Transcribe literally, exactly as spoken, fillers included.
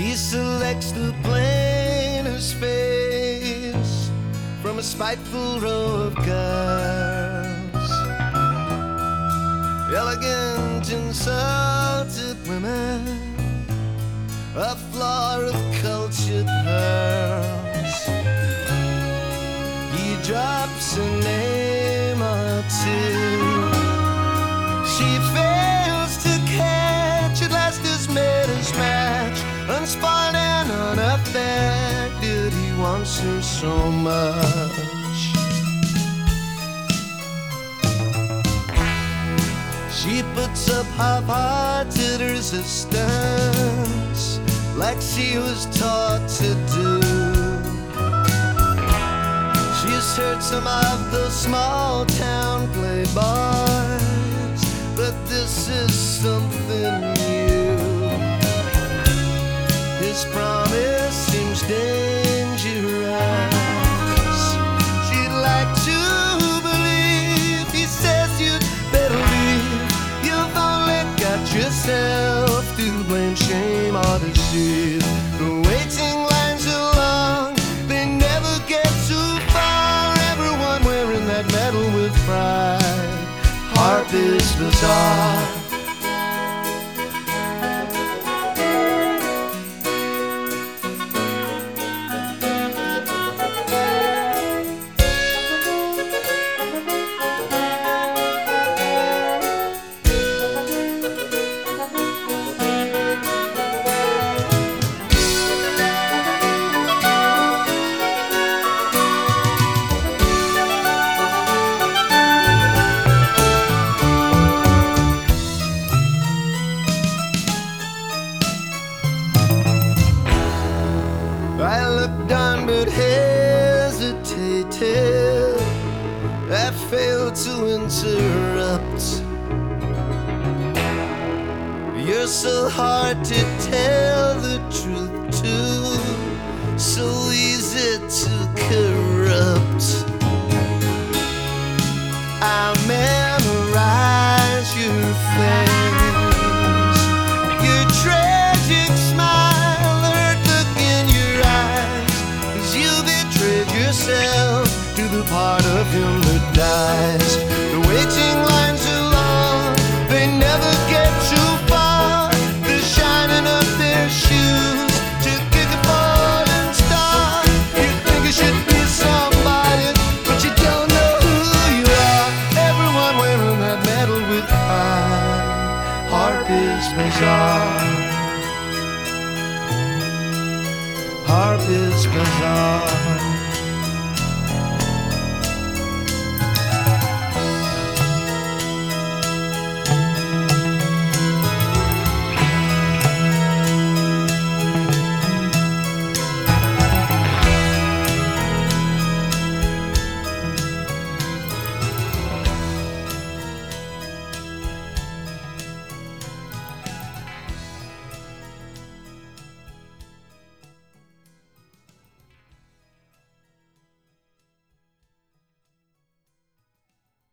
He selects the plainest face from a spiteful row of girls, elegant, insulted women, a floor of cultured pearls. He drops a name or two. She fails to catch. At last his mater's match, unspoiled and unaffected. He wants her so much. She puts up half-hearted resistance, like she was taught to do. She's heard some of those small-town playboys, but this is something new. His promise seems dangerous. She'd like to believe. He says you'd better leave. You've only got yourself to blame, shame or deceive. The waiting lines are long, they never get too far. Everyone wearing that medal with pride. Harpist Bazaar. I looked on but hesitated. I failed to interrupt. You're so hard to tell the truth to, so easy to corrupt. I memorize your face, your tragic smile, hurt look in your eyes, 'cause you betrayed yourself to the part of him that dies. The waiting lines are long, they never get too far. They're shining up their shoes to kick a falling star. You think you should be somebody, but you don't know who you are. Everyone wearing that medal with pride. Harpist Bazaar. Harpist Bazaar.